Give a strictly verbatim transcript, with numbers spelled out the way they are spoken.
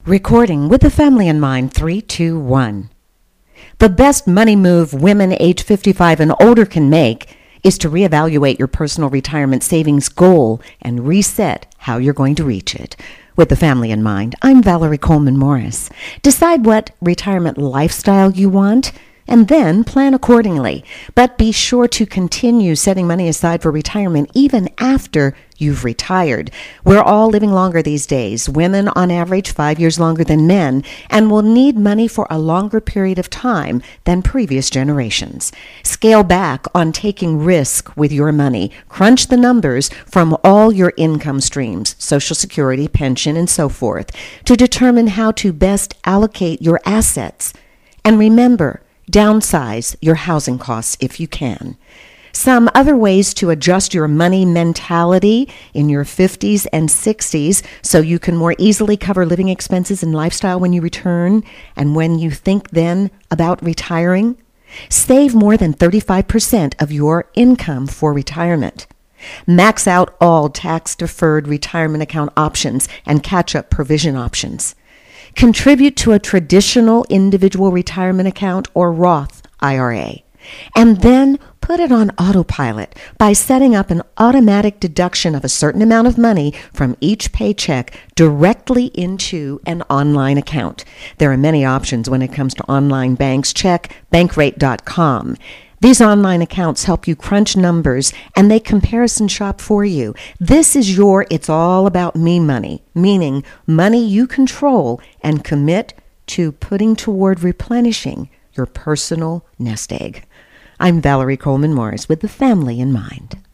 Recording with the family in mind, three, two, one. The best money move women age fifty-five and older can make is to reevaluate your personal retirement savings goal and reset how you're going to reach it. With the family in mind, I'm Valerie Coleman Morris. Decide what retirement lifestyle you want and then plan accordingly. But be sure to continue setting money aside for retirement even after you've retired. We're all living longer these days, women on average five years longer than men, and will need money for a longer period of time than previous generations. Scale back on taking risk with your money. Crunch the numbers from all your income streams, Social Security, pension, and so forth, to determine how to best allocate your assets. And remember, downsize your housing costs if you can. Some other ways to adjust your money mentality in your fifties and sixties so you can more easily cover living expenses and lifestyle when you return and when you think then about retiring. Save more than thirty-five percent of your income for retirement. Max out all tax-deferred retirement account options and catch-up provision options. Contribute to a traditional individual retirement account or Roth I R A. And then put it on autopilot by setting up an automatic deduction of a certain amount of money from each paycheck directly into an online account. There are many options when it comes to online banks. Check bankrate dot com. These online accounts help you crunch numbers and they comparison shop for you. This is your it's all about me money, meaning money you control and commit to putting toward replenishing your personal nest egg. I'm Valerie Coleman Morris with the family in mind.